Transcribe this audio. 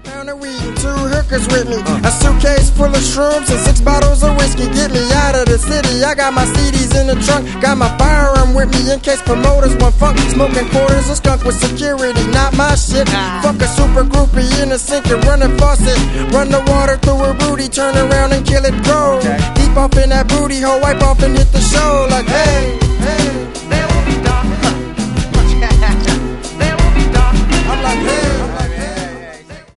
pound of weed and 2 hookers with me. A suitcase full of shrooms and 6 bottles of whiskey. Get me out of the city. I got my CDs in the trunk. Got my firearm with me in case promoters want funk. Smoking quarters and skunk with security, not my shit. Fuck a super groupie in the sink and run a faucet. Run the water through a Rudy, turn around and kill it, bro. Deep off in that booty hole, wipe off and hit the show like